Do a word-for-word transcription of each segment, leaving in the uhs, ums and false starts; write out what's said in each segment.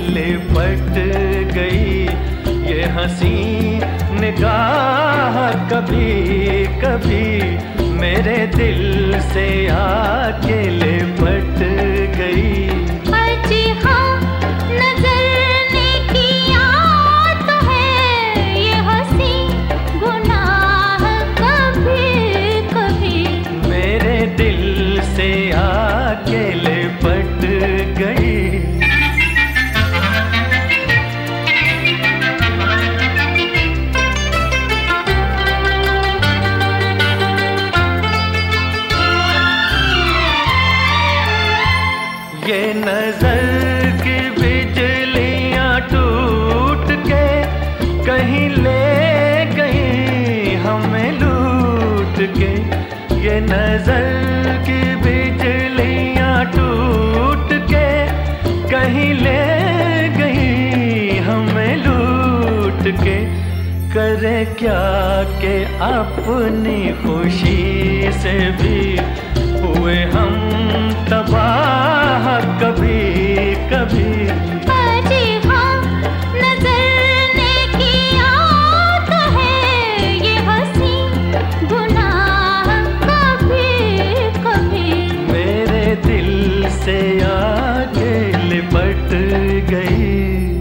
लिपट गई ये हंसी निगाह कभी कभी मेरे दिल से आके लिपट गई। अजी हाँ नजर ने किया तो है ये हंसी गुनाह कभी कभी मेरे दिल से आके लिपट गई। ये नजर की बिजलियां टूट के कहीं ले गई हमें लूट के। ये नजर की बिजलियां टूट के कहीं ले गई हमें लूट के। करे क्या के अपनी खुशी से भी हुए हम तबाह कभी कभी। अजी हाँ नजर ने किया तो है ये हंसी गुनाह कभी कभी मेरे दिल से आके लिपट गई।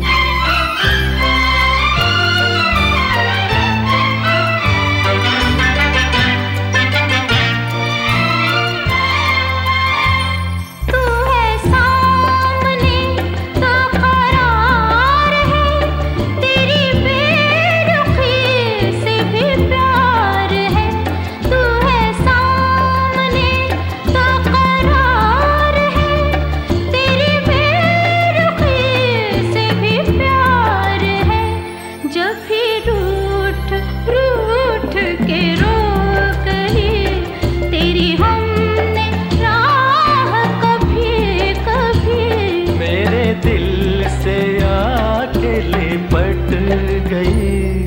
लिपट गई।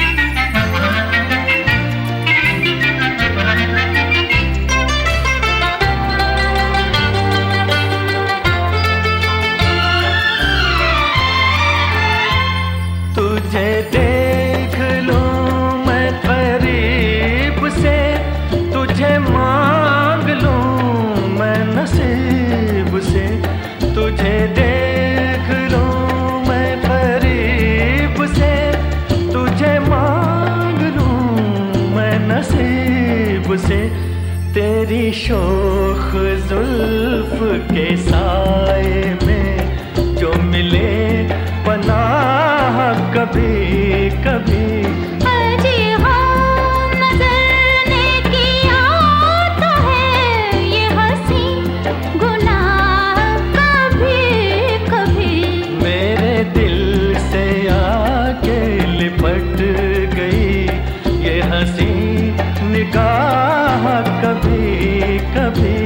तुझे देख लूं मैं करीब से तुझे मांग लूं मैं नसीब से। तुझे देख लूं नसीब से तेरी शोख जुल्फ के साए में जो मिले पनाह कभी कभी। अजी हाँ नजर ने किया तो है ये हंसी गुनाह कभी कभी मेरे दिल से आके लिपट गई ये हंसी निगाह कभी कभी।